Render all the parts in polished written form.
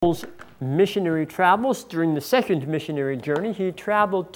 Paul's missionary travels during the second missionary journey. He traveled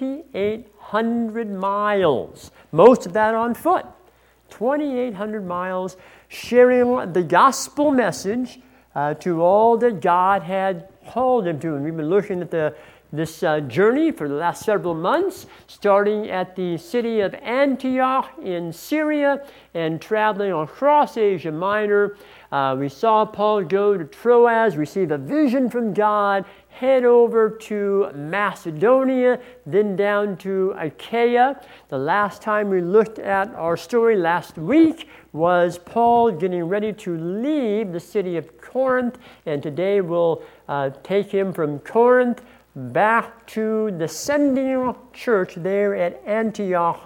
2,800 miles, most of that on foot. 2,800 miles, sharing the gospel message to all that God had called him to. And we've been looking at this journey for the last several months, starting at the city of Antioch in Syria and traveling across Asia Minor. We saw Paul go to Troas, receive a vision from God, head over to Macedonia, then down to Achaia. The last time we looked at our story last week was Paul getting ready to leave the city of Corinth, and today we'll take him from Corinth back to the sending church there at Antioch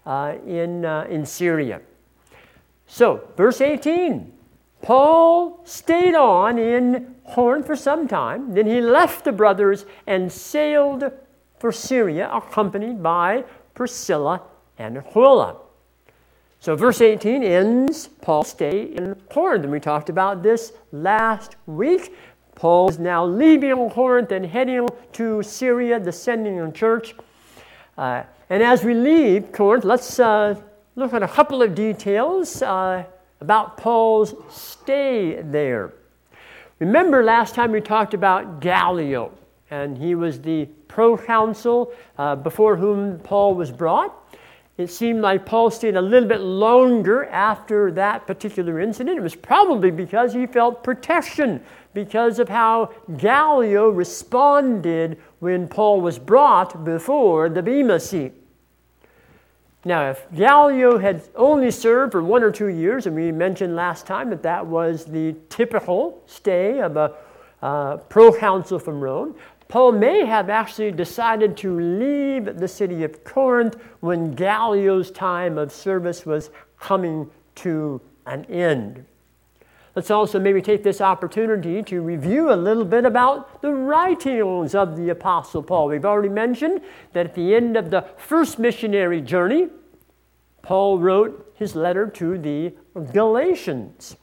in Syria. So, verse 18. Paul stayed on in Corinth for some time. Then he left the brothers and sailed for Syria, accompanied by Priscilla and Aquila. So verse 18 ends Paul's stay in Corinth. And we talked about this last week. Paul is now leaving Corinth and heading to Syria, the sending church. And as we leave Corinth, let's look at a couple of details about Paul's stay there. Remember last time we talked about Gallio, and he was the proconsul before whom Paul was brought. It seemed like Paul stayed a little bit longer after that particular incident. It was probably because he felt protection because of how Gallio responded when Paul was brought before the Bema seat. Now, if Gallio had only served for 1 or 2 years, and we mentioned last time that was the typical stay of a proconsul from Rome, Paul may have actually decided to leave the city of Corinth when Gallio's time of service was coming to an end. Let's also maybe take this opportunity to review a little bit about the writings of the Apostle Paul. We've already mentioned that at the end of the first missionary journey, Paul wrote his letter to the Galatians.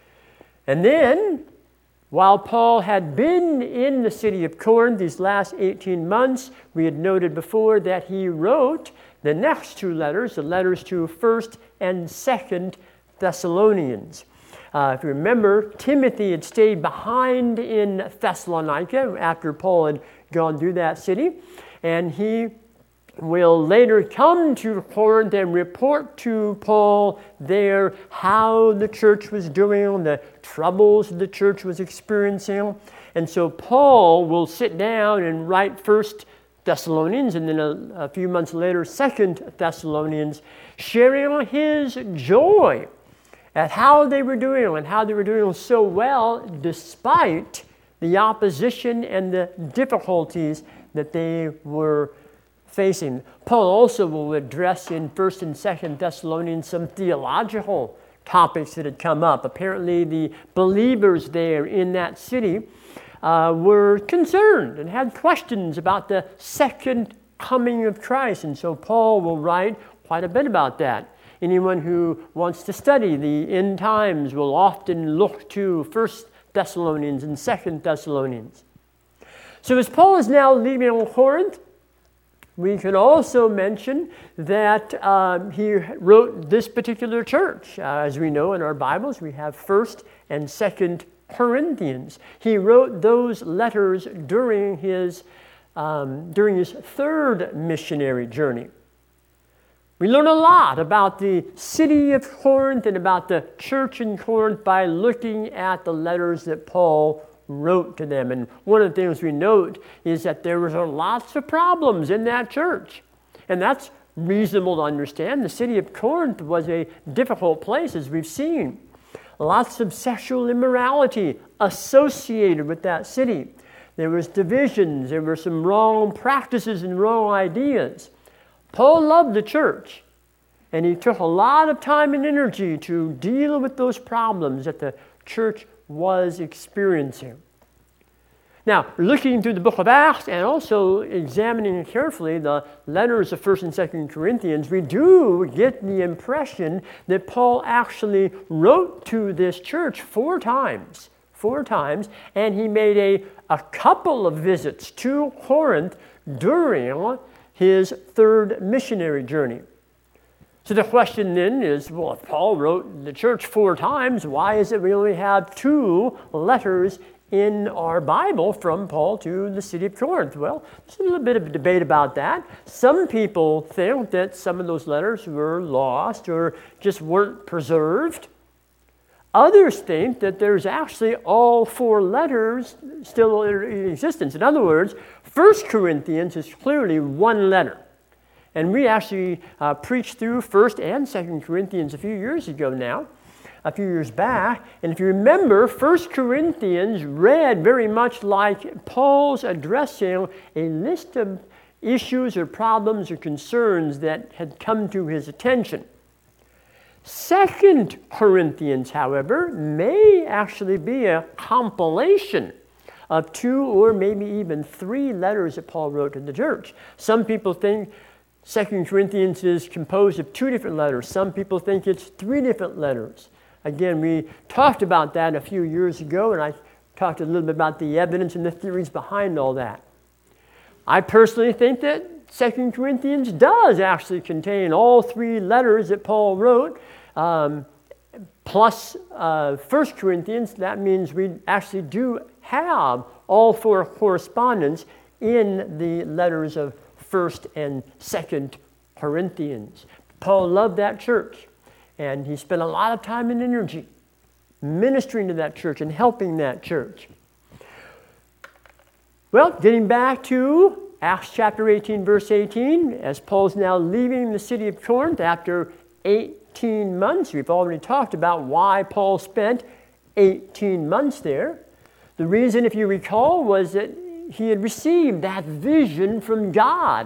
And then, while Paul had been in the city of Corinth these last 18 months, we had noted before that he wrote the next two letters, the letters to 1st and 2nd Thessalonians. If you remember, Timothy had stayed behind in Thessalonica after Paul had gone through that city, and he will later come to Corinth and report to Paul there how the church was doing, the troubles the church was experiencing. And so Paul will sit down and write 1st Thessalonians, and then a few months later 2nd Thessalonians, sharing his joy at how they were doing and how they were doing so well despite the opposition and the difficulties that they were facing. Paul also will address in 1st and 2nd Thessalonians some theological topics that had come up. Apparently the believers there in that city were concerned and had questions about the second coming of Christ. And so Paul will write quite a bit about that. Anyone who wants to study the end times will often look to 1st Thessalonians and 2nd Thessalonians. So as Paul is now leaving Corinth, we can also mention that he wrote this particular church. As we know in our Bibles, we have 1st and 2nd Corinthians. He wrote those letters during his third missionary journey. We learn a lot about the city of Corinth and about the church in Corinth by looking at the letters that Paul wrote to them. And one of the things we note is that there was lots of problems in that church. And that's reasonable to understand. The city of Corinth was a difficult place, as we've seen. Lots of sexual immorality associated with that city. There was divisions. There were some wrong practices and wrong ideas. Paul loved the church, and he took a lot of time and energy to deal with those problems that the church was experiencing. Now, looking through the book of Acts and also examining carefully the letters of 1st and 2nd Corinthians, we do get the impression that Paul actually wrote to this church 4 times. 4 times, and he made a couple of visits to Corinth during his 3rd missionary journey. So the question then is, well, if Paul wrote the church 4 times, why is it we only have 2 letters in our Bible from Paul to the city of Corinth? Well, there's a little bit of a debate about that. Some people think that some of those letters were lost or just weren't preserved. Others think that there's actually all 4 letters still in existence. In other words, 1 Corinthians is clearly 1 letter. And we actually preached through 1 and 2 Corinthians a few years back. And if you remember, 1 Corinthians read very much like Paul's addressing a list of issues or problems or concerns that had come to his attention. 2 Corinthians, however, may actually be a compilation of 2 or maybe even 3 letters that Paul wrote to the church. Some people think 2 Corinthians is composed of 2 different letters. Some people think it's 3 different letters. Again, we talked about that a few years ago, and I talked a little bit about the evidence and the theories behind all that. I personally think that 2 Corinthians does actually contain all 3 letters that Paul wrote, plus 1 Corinthians. That means we actually do have all 4 correspondence in the letters of 1 and 2 Corinthians. Paul loved that church, and he spent a lot of time and energy ministering to that church and helping that church. Well, getting back to Acts chapter 18, verse 18, as Paul's now leaving the city of Corinth after 18 months. We've already talked about why Paul spent 18 months there. The reason, if you recall, was that he had received that vision from God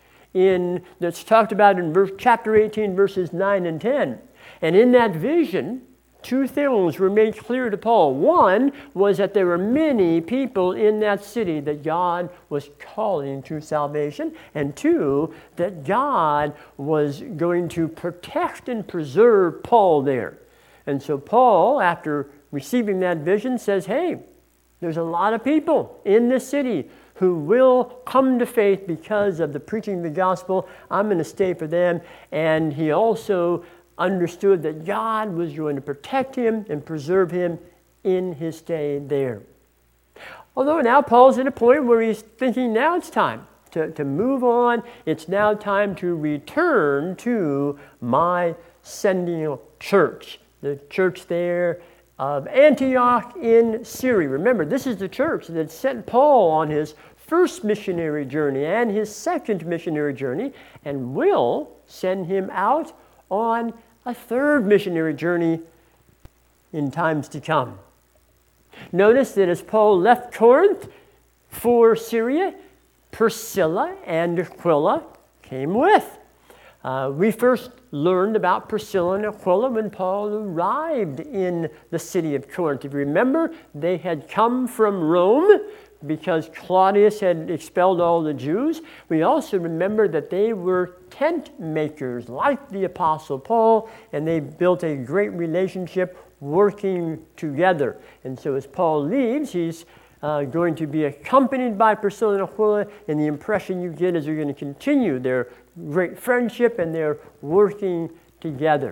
that's talked about in chapter 18, verses 9 and 10. And in that vision, 2 things were made clear to Paul. One was that there were many people in that city that God was calling to salvation. And 2, that God was going to protect and preserve Paul there. And so Paul, after receiving that vision, says, hey, there's a lot of people in this city who will come to faith because of the preaching of the gospel. I'm going to stay for them. And he also understood that God was going to protect him and preserve him in his stay there. Although now Paul's at a point where he's thinking now it's time to move on. It's now time to return to my sending church, the church there of Antioch in Syria. Remember, this is the church that sent Paul on his 1st missionary journey and his 2nd missionary journey, and will send him out on a 3rd missionary journey in times to come. Notice that as Paul left Corinth for Syria, Priscilla and Aquila came with. We first learned about Priscilla and Aquila when Paul arrived in the city of Corinth. If you remember, they had come from Rome because Claudius had expelled all the Jews. We also remember that they were tent makers like the Apostle Paul, and they built a great relationship working together. And so as Paul leaves, he's going to be accompanied by Priscilla and Aquila, and the impression you get is they're going to continue their great friendship and their working together.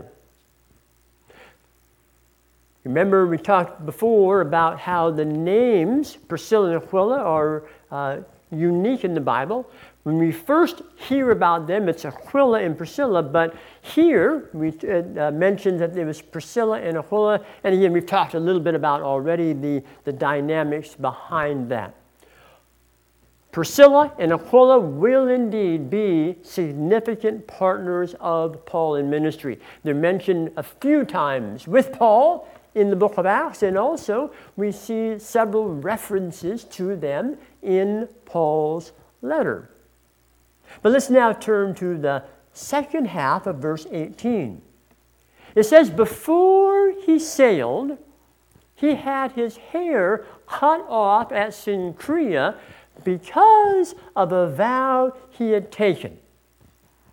Remember, we talked before about how the names Priscilla and Aquila are unique in the Bible. When we first hear about them, it's Aquila and Priscilla, but here we mentioned that it was Priscilla and Aquila, and again, we've talked a little bit about already the dynamics behind that. Priscilla and Aquila will indeed be significant partners of Paul in ministry. They're mentioned a few times with Paul in the book of Acts, and also we see several references to them in Paul's letter. But let's now turn to the second half of verse 18. It says, before he sailed, he had his hair cut off at Cenchrea because of a vow he had taken.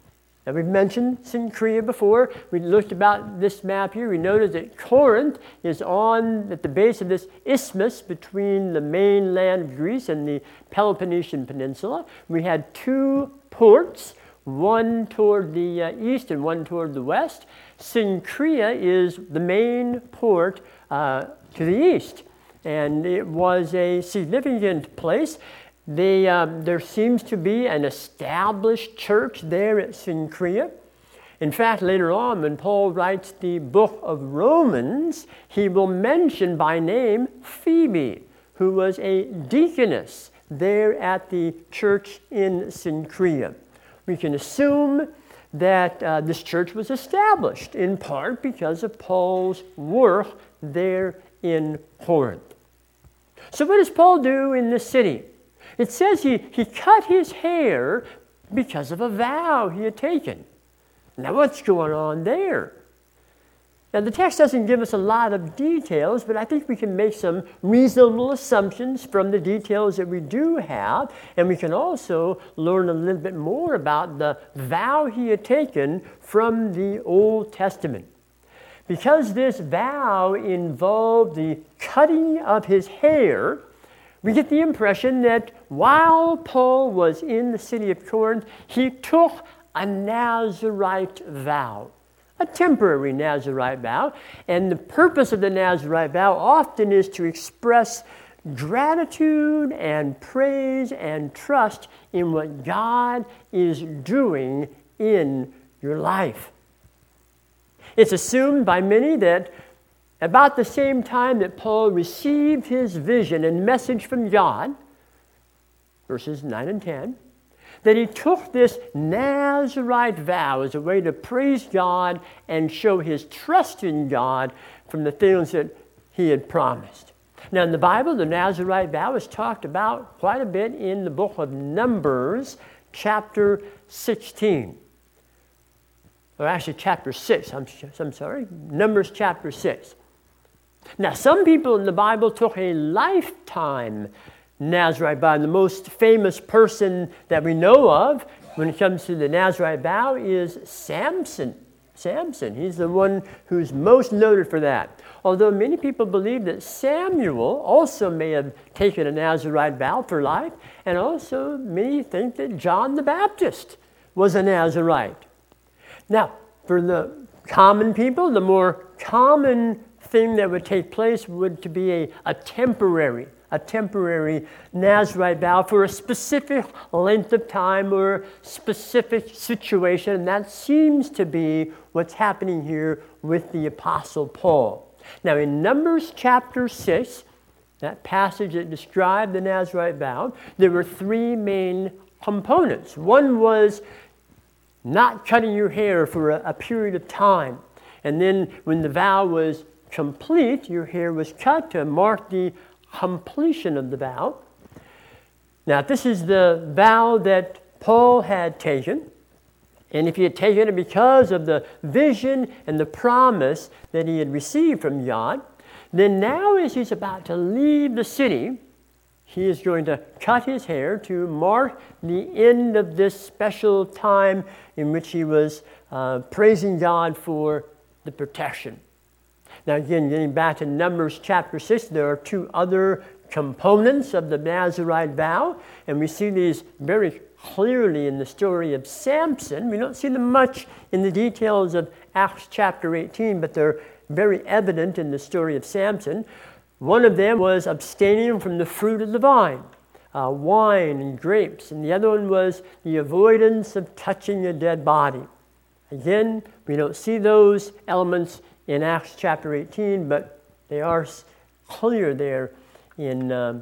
Now, we've mentioned Cenchrea before. We looked about this map here. We noted that Corinth is at the base of this isthmus between the mainland of Greece and the Peloponnesian Peninsula. We had two ports, one toward the east and one toward the west. Cenchrea is the main port to the east, and it was a significant place. There seems to be an established church there at Cenchrea. In fact, later on, when Paul writes the book of Romans, he will mention by name Phoebe, who was a deaconess there at the church in Cenchrea. We can assume that this church was established in part because of Paul's work there in Corinth. So what does Paul do in this city? It says he cut his hair because of a vow he had taken. Now, what's going on there? Now, the text doesn't give us a lot of details, but I think we can make some reasonable assumptions from the details that we do have, and we can also learn a little bit more about the vow he had taken from the Old Testament. Because this vow involved the cutting of his hair, we get the impression that while Paul was in the city of Corinth, he took a Nazirite vow, a temporary Nazirite vow. And the purpose of the Nazirite vow often is to express gratitude and praise and trust in what God is doing in your life. It's assumed by many that about the same time that Paul received his vision and message from God, verses 9 and 10, that he took this Nazirite vow as a way to praise God and show his trust in God from the things that he had promised. Now, in the Bible, the Nazirite vow is talked about quite a bit in the book of Numbers, chapter 16. Or actually, chapter 6, I'm sorry, Numbers chapter 6. Now, some people in the Bible took a lifetime Nazirite vow. The most famous person that we know of when it comes to the Nazirite vow is Samson. He's the one who's most noted for that. Although many people believe that Samuel also may have taken a Nazirite vow for life, and also many think that John the Baptist was a Nazirite. Now, for the common people, the more common thing that would take place would to be a temporary Nazirite vow for a specific length of time or specific situation, and that seems to be what's happening here with the Apostle Paul. Now, in Numbers chapter 6, that passage that described the Nazirite vow, there were three main components. One was not cutting your hair for a period of time. And then when the vow was complete, your hair was cut to mark the completion of the vow. Now, this is the vow that Paul had taken. And if he had taken it because of the vision and the promise that he had received from God, then now as he's about to leave the city, he is going to cut his hair to mark the end of this special time in which he was praising God for the protection. Now again, getting back to Numbers chapter 6, there are two other components of the Nazirite vow, and we see these very clearly in the story of Samson. We don't see them much in the details of Acts chapter 18, but they're very evident in the story of Samson. One of them was abstaining from the fruit of the vine, wine and grapes, and the other one was the avoidance of touching a dead body. Again, we don't see those elements in Acts chapter 18, but they are clear there in the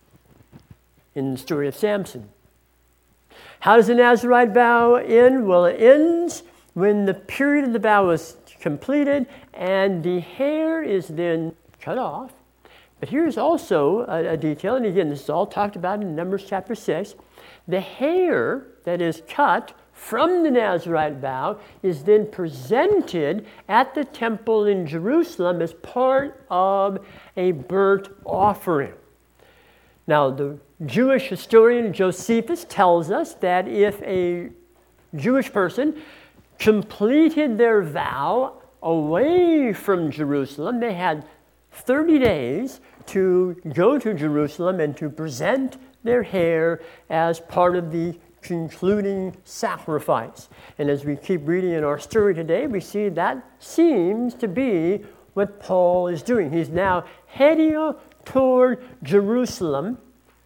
story of Samson. How does the Nazirite vow end? Well, it ends when the period of the vow is completed and the hair is then cut off. But here's also a detail, and again, this is all talked about in Numbers chapter 6. The hair that is cut from the Nazirite vow is then presented at the temple in Jerusalem as part of a burnt offering. Now, the Jewish historian Josephus tells us that if a Jewish person completed their vow away from Jerusalem. They had 30 days to go to Jerusalem and to present their hair as part of the concluding sacrifice. And as we keep reading in our story today, we see that seems to be what Paul is doing. He's now heading toward Jerusalem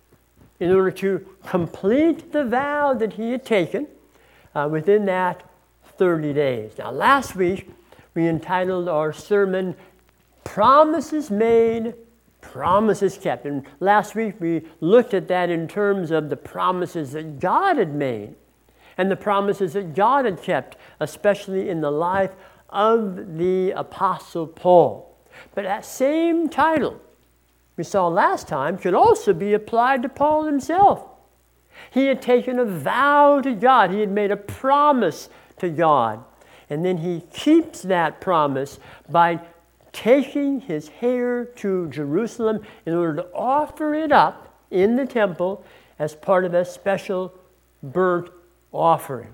in order to complete the vow that he had taken within that 30 days. Now, last week, we entitled our sermon, Promises Made, Promises Kept. And last week, we looked at that in terms of the promises that God had made and the promises that God had kept, especially in the life of the Apostle Paul. But that same title we saw last time could also be applied to Paul himself. He had taken a vow to God. He had made a promise to God. And then he keeps that promise by taking his hair to Jerusalem in order to offer it up in the temple as part of a special burnt offering.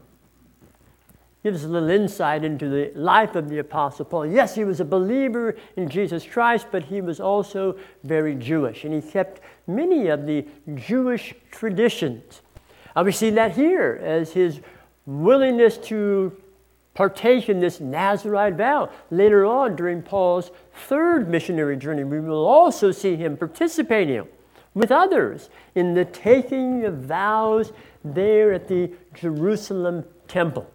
Gives us a little insight into the life of the Apostle Paul. Yes, he was a believer in Jesus Christ, but he was also very Jewish, and he kept many of the Jewish traditions. We see that here as his willingness to partake in this Nazirite vow. Later on, during Paul's third missionary journey, we will also see him participating with others in the taking of vows there at the Jerusalem temple.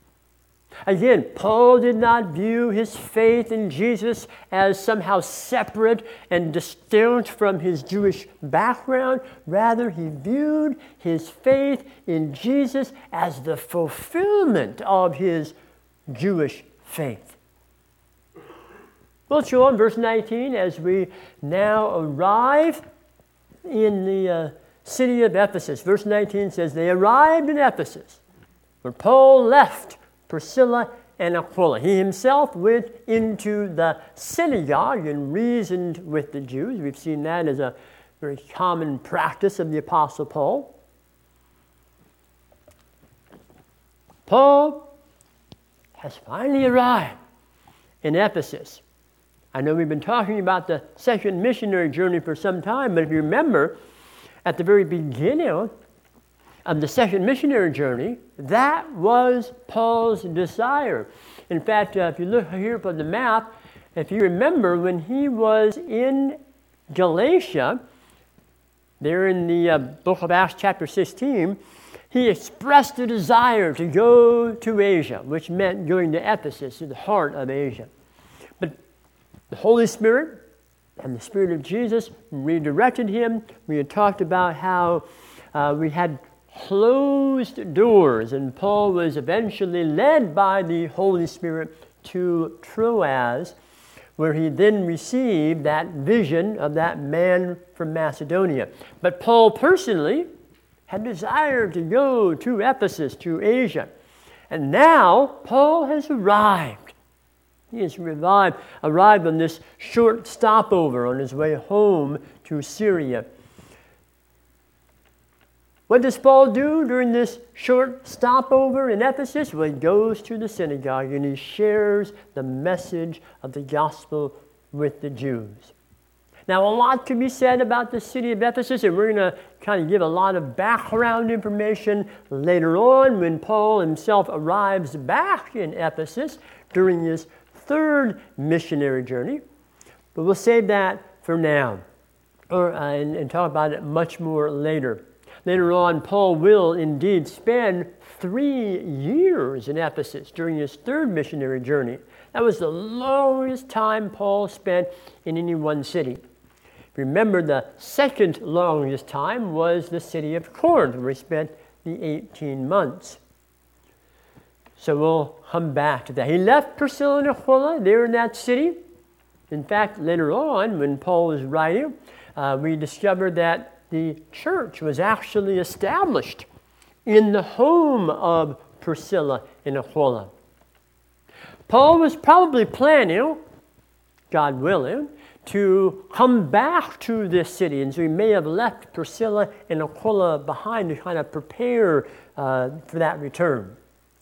Again, Paul did not view his faith in Jesus as somehow separate and distinct from his Jewish background. Rather, he viewed his faith in Jesus as the fulfillment of his Jewish faith. We'll show on verse 19 as we now arrive in the city of Ephesus. Verse 19 says, they arrived in Ephesus, where Paul left Priscilla and Aquila. He himself went into the synagogue and reasoned with the Jews. We've seen that as a very common practice of the Apostle Paul. Paul has finally arrived in Ephesus. I know we've been talking about the second missionary journey for some time, but if you remember, at the very beginning of the second missionary journey, that was Paul's desire. In fact, if you look here on the map, if you remember when he was in Galatia, there in the book of Acts chapter 16, he expressed a desire to go to Asia, which meant going to Ephesus, to the heart of Asia. But the Holy Spirit and the Spirit of Jesus redirected him. We had talked about how we had closed doors, and Paul was eventually led by the Holy Spirit to Troas, where he then received that vision of that man from Macedonia. But Paul personally had desired to go to Ephesus, to Asia. And now Paul has arrived. He has arrived on this short stopover on his way home to Syria. What does Paul do during this short stopover in Ephesus? Well, he goes to the synagogue and he shares the message of the gospel with the Jews. Now, a lot can be said about the city of Ephesus, and we're going to kind of give a lot of background information later on when Paul himself arrives back in Ephesus during his third missionary journey. But we'll save that for now and talk about it much more later. Later on, Paul will indeed spend 3 years in Ephesus during his third missionary journey. That was the longest time Paul spent in any one city. Remember, the second longest time was the city of Corinth, where he spent the 18 months. So we'll come back to that. He left Priscilla and Aquila there in that city. In fact, later on, when Paul was writing, we discovered that the church was actually established in the home of Priscilla and Aquila. Paul was probably planning, God willing, to come back to this city, and so he may have left Priscilla and Aquila behind to kind of prepare for that return.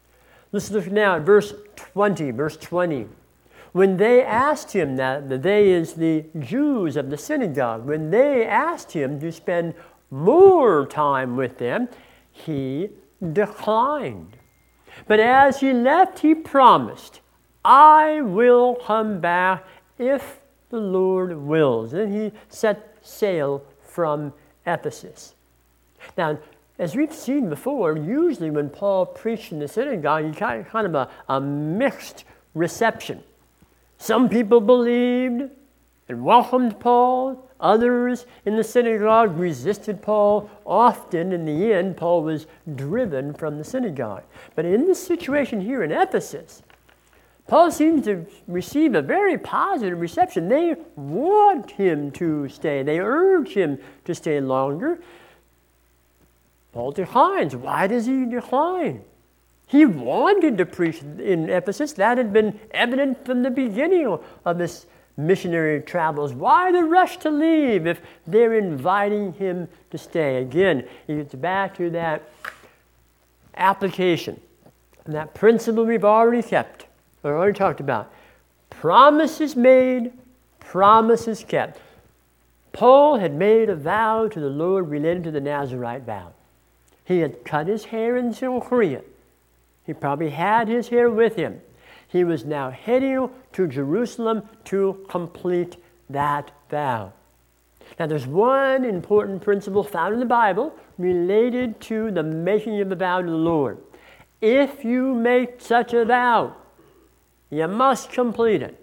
Let's look now at verse 20. Verse 20. When they asked him, that the they is the Jews of the synagogue, when they asked him to spend more time with them, he declined. But as he left, he promised, I will come back if the Lord wills. Then he set sail from Ephesus. Now, as we've seen before, usually when Paul preached in the synagogue, he got kind of a mixed reception. Some people believed and welcomed Paul. Others in the synagogue resisted Paul. Often, in the end, Paul was driven from the synagogue. But in this situation here in Ephesus, Paul seems to receive a very positive reception. They want him to stay. They urge him to stay longer. Paul declines. Why does he decline? He wanted to preach in Ephesus. That had been evident from the beginning of his missionary travels. Why the rush to leave if they're inviting him to stay? Again, he gets back to that application and that principle we've already talked about. Promises made, promises kept. Paul had made a vow to the Lord related to the Nazirite vow. He had cut his hair in Korea. He probably had his hair with him. He was now heading to Jerusalem to complete that vow. Now, there's one important principle found in the Bible related to the making of the vow to the Lord. If you make such a vow, you must complete it.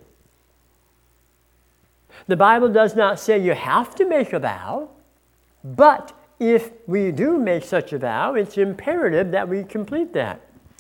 The Bible does not say you have to make a vow, but if we do make such a vow, it's imperative that we complete that.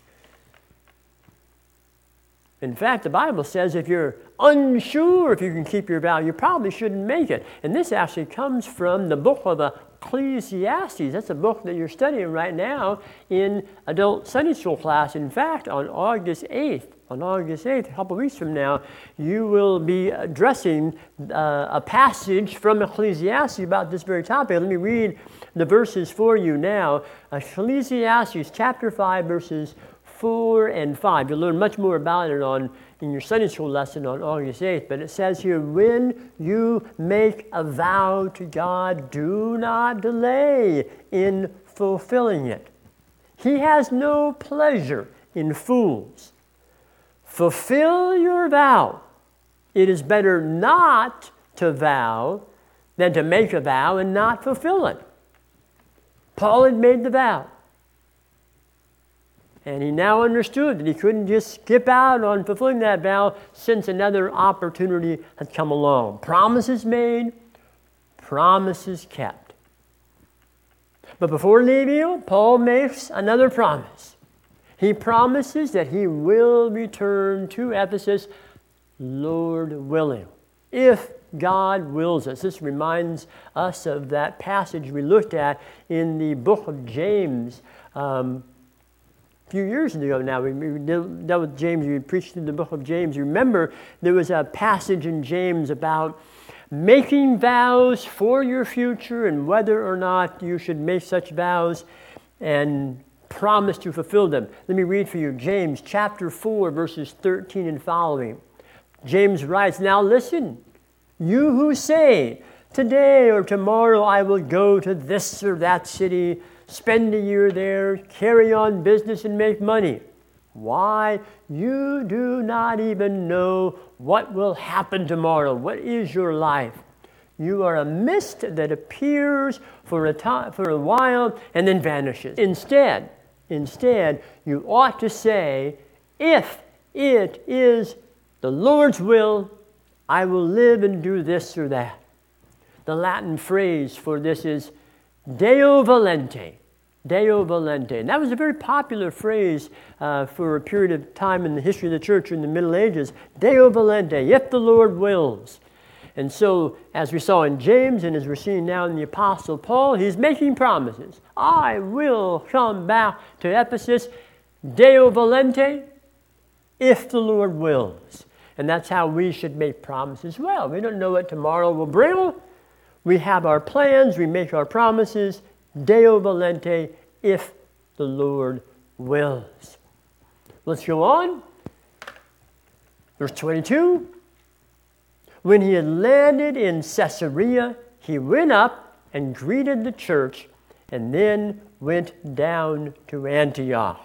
In fact, the Bible says if you're unsure if you can keep your vow, you probably shouldn't make it. And this actually comes from the book of Ecclesiastes. That's a book that you're studying right now in adult Sunday school class. In fact, on August 8th, a couple weeks from now, you will be addressing a passage from Ecclesiastes about this very topic. Let me read the verses for you now. Ecclesiastes chapter 5, verses 4 and 5. You'll learn much more about it in your Sunday school lesson on August 8th. But it says here, when you make a vow to God, do not delay in fulfilling it. He has no pleasure in fools. Fulfill your vow. It is better not to vow than to make a vow and not fulfill it. Paul had made the vow. And he now understood that he couldn't just skip out on fulfilling that vow since another opportunity had come along. Promises made, promises kept. But before leaving, Paul makes another promise. He promises that he will return to Ephesus, Lord willing, if God wills us. This reminds us of that passage we looked at in the book of James a few years ago now. We dealt with James. We preached in the book of James. You remember there was a passage in James about making vows for your future and whether or not you should make such vows and promise to fulfill them. Let me read for you James chapter 4, verses 13 and following. James writes, now listen, you who say, today or tomorrow I will go to this or that city, spend a year there, carry on business and make money. Why? You do not even know what will happen tomorrow. What is your life? You are a mist that appears for a while and then vanishes. Instead, you ought to say, if it is the Lord's will, I will live and do this or that. The Latin phrase for this is Deo volente. Deo volente. And that was a very popular phrase for a period of time in the history of the church in the Middle Ages. Deo volente, if the Lord wills. And so, as we saw in James and as we're seeing now in the Apostle Paul, he's making promises. I will come back to Ephesus, Deo volente, if the Lord wills. And that's how we should make promises. Well, we don't know what tomorrow will bring. We have our plans, we make our promises, Deo volente, if the Lord wills. Let's go on. Verse 22. When he had landed in Caesarea, he went up and greeted the church and then went down to Antioch.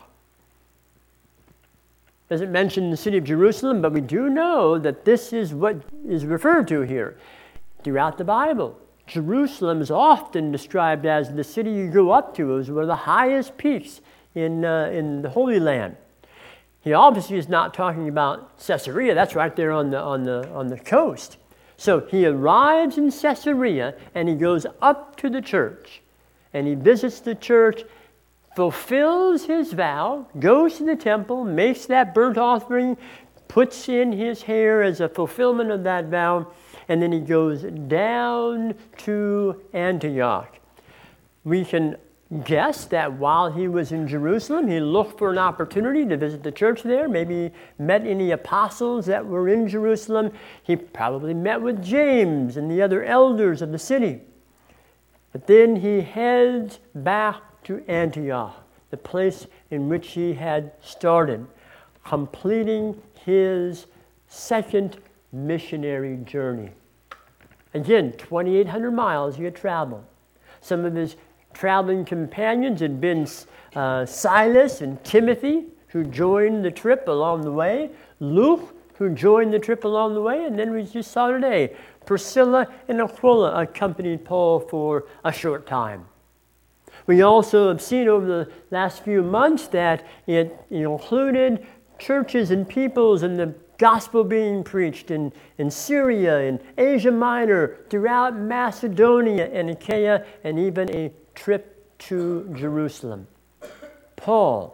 Doesn't mention the city of Jerusalem, but we do know that this is what is referred to here throughout the Bible. Jerusalem is often described as the city you go up to. It was one of the highest peaks in the Holy Land. He obviously is not talking about Caesarea. That's right there on the coast. So he arrives in Caesarea and he goes up to the church and he visits the church, fulfills his vow, goes to the temple, makes that burnt offering, puts in his hair as a fulfillment of that vow, and then he goes down to Antioch. We can guess that while he was in Jerusalem, he looked for an opportunity to visit the church there, maybe met any apostles that were in Jerusalem. He probably met with James and the other elders of the city. But then he heads back to Antioch, the place in which he had started, completing his second missionary journey. Again, 2,800 miles he had traveled. Some of his traveling companions had been Silas and Timothy, who joined the trip along the way, Luke, who joined the trip along the way, and then we just saw today, Priscilla and Aquila accompanied Paul for a short time. We also have seen over the last few months that it included churches and peoples and the gospel being preached in Syria, in Asia Minor, throughout Macedonia and Achaia, and even a trip to Jerusalem. Paul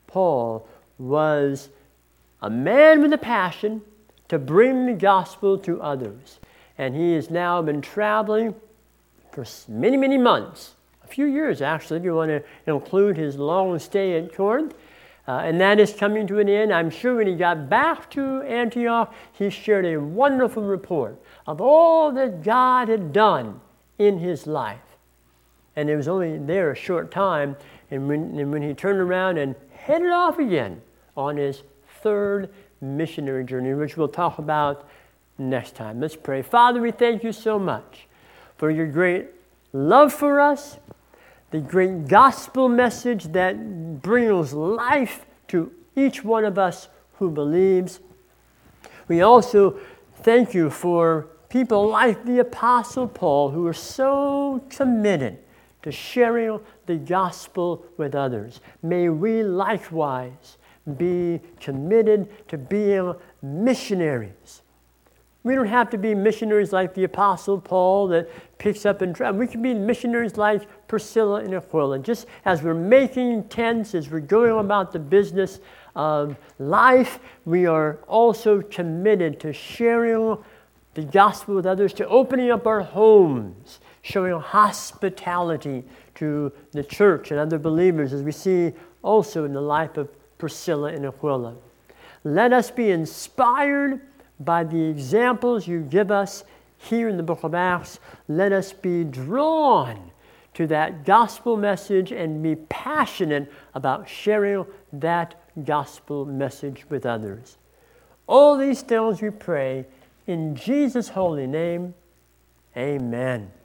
was a man with a passion to bring the gospel to others. And he has now been traveling for many, many months, a few years actually, if you want to include his long stay at Corinth. And that is coming to an end. I'm sure when he got back to Antioch, he shared a wonderful report of all that God had done in his life. And it was only there a short time, and when he turned around and headed off again on his third missionary journey, which we'll talk about next time. Let's pray. Father, we thank you so much for your great love for us, the great gospel message that brings life to each one of us who believes. We also thank you for people like the Apostle Paul, who are so committed to sharing the gospel with others. May we likewise be committed to being missionaries. We don't have to be missionaries like the Apostle Paul that picks up and travels. We can be missionaries like Priscilla and Aquila. Just as we're making tents, as we're going about the business of life, we are also committed to sharing the gospel with others, to opening up our homes, showing hospitality to the church and other believers, as we see also in the life of Priscilla and Aquila. Let us be inspired by the examples you give us here in the book of Acts. Let us be drawn to that gospel message and be passionate about sharing that gospel message with others. All these things we pray in Jesus' holy name. Amen.